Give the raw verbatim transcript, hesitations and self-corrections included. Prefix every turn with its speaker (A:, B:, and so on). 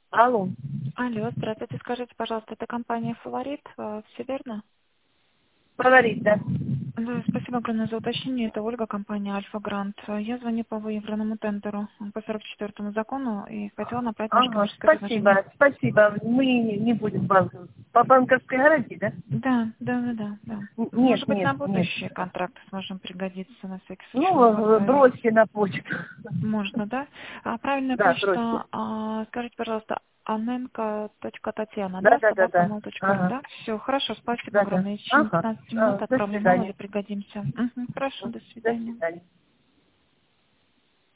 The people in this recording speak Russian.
A: Алло.
B: Алло, здравствуйте. Скажите, пожалуйста, это компания «Фаворит», э, все верно?
A: Говорит, да.
B: Да, спасибо огромное за уточнение. Это Ольга, компания «Альфа Грант». Э, Я звоню по выигранному тендеру э, по сорок четвёртому закону и хотела направить ваше
A: Ага,
B: коммерческое предложение.
A: спасибо, спасибо. Мы не, не будем банком. По банковской гарантии, да?
B: Да, да, да, да, да.
A: Н- Нет,
B: Может быть,
A: нет,
B: на
A: нет.
B: будущее контракты сможем пригодиться, на всякий случай у вас
A: Ну, э,
B: появится.
A: бросьте на почту.
B: Можно, да? А правильная
A: Да, бросьте.
B: почта, а, скажите, пожалуйста, аненко точка татьяна,
A: Да,
B: да,
A: да, да,
B: собака
A: да.
B: mail точка ру,
A: Ага,
B: да? Все, хорошо, спасибо
A: да, да.
B: огромное. В течение
A: Ага.
B: пятнадцати минут
A: А, до
B: отправлю mail или
A: свидания.
B: пригодимся. Мгм, хорошо, до
A: До
B: свидания.
A: свидания.